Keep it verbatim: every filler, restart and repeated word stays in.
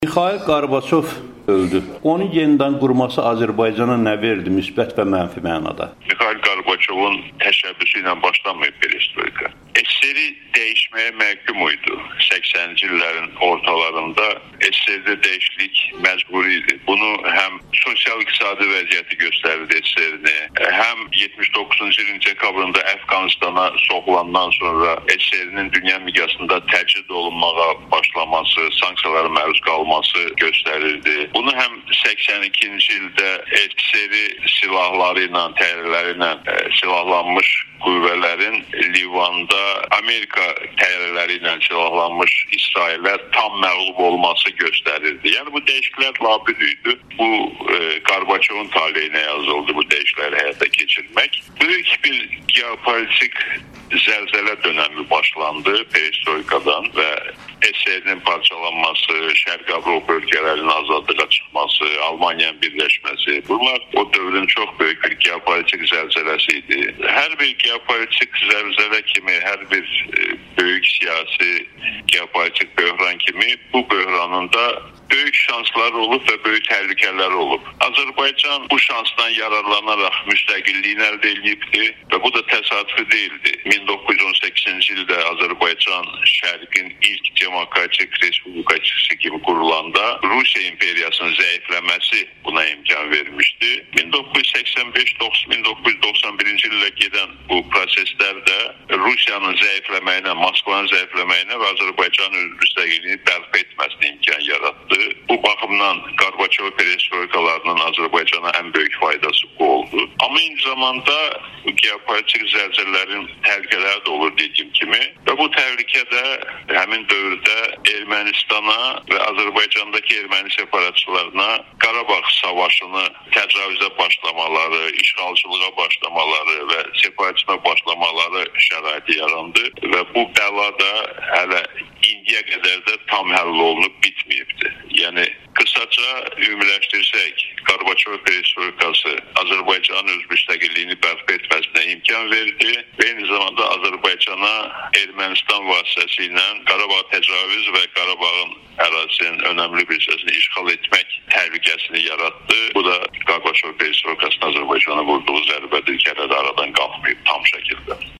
Mikhail Gorbaçov öldü. Onun yenidən qurması Azərbaycana nə verdi, müsbət və mənfi mənada? Mikhail Gorbaçovun təşəbbüsü ilə başlamayıb perestroika. S S R-i dəyişməyə məhkum idi. səksəninci illərin ortalarında S S R-də dəyişiklik məcburi idi. Bunu həm sosial-iqtisadi vəziyyəti göstərdi S S R-ni, həm yetmiş doqquzuncu ilin dekabrında Əfqanistana soxulandan sonra S S R-nin dünya miqyasında təcrid olunmağa başlaması, sanksiyalara məruz qalması göstərirdi. Bunu həm səksən ikinci ildə S S R-i silahları ilə, təyyarələri ilə silahlanmış qüvvələrin Livanda Amerika təyyarələri ilə silahlanmış İsrailə tam məğlub olması göstərirdi. Yəni bu dəyişikliklər labüd idi. Bu e, Gorbaçovun taleyinə yazıldı bu dəyişiklikləri həyata keçirmək. Böyük bir geopolitik zəlzələ dönəmi başlandı perestroikadan və S S R-nin parçalanması, Şərq Avropa ölkələrinin azadlığa çıxması, Almaniyanın birləşməsi, bunlar o dövrün çox böyük bir geopolitik zəlzələsi idi. Hər bir geopolitik zəlzələ kimi, hər bir böyük siyasi geopolitik böhran kimi bu böhranın da böyük şanslar olub və böyük təhlükələr olub. Azərbaycan bu şansdan yararlanaraq müstəqilliyini əldə edibdi və bu da təsadüfi deyildi. min doqquz yüz on səkkizinci ildə Azərbaycan Şərqin ilk demokratik respublikası kimi qurulanda Rusiya imperiyasının zəifləməsi buna imkan vermişdi. min doqquz yüz səksən beş min doqquz yüz doxsan birinci ildə gedən bu proseslərdə Rusiyanın zəifləməyinə, Moskvanın zəifləməyinə və Azərbaycanın müstəqilliyini bərpa etməsinə imkan yaratdı. Bu baxımdan Gorbaçov perestroikalarının Azərbaycana ən böyük faydası bu oldu. Amma eyni zamanda bu geopolitik zəlzələlərin təhlükələri də olur dediyim kimi və bu təhlükədə həmin dövrdə Ermənistana və Azərbaycandakı erməni separatçılarına Qarabağ savaşını təcavüzə başlamaları, işğalçılığa başlamaları və separatizmə başlamaları şəraiti yarandı və bu bəla da hələ indiyə qədər də tam həll olunub bitməyibdi. Yəni qısaca ümumiləşdirsək, Gorbaçov perestroikası Azərbaycanın öz müstəqilliyini bərpa etməsinə imkan verdi və eyni zamanda Azərbaycana Ermənistan vasitəsilə Qarabağ təcavüz və Qarabağın ərazisinin önəmli bir hissəsini işğal etmək təhlükəsini yaratdı. Bu da Gorbaçov perestroikasının Azərbaycana vurduğu zərbədir ki, hələ də aradan qalxmayıb tam şəkildə.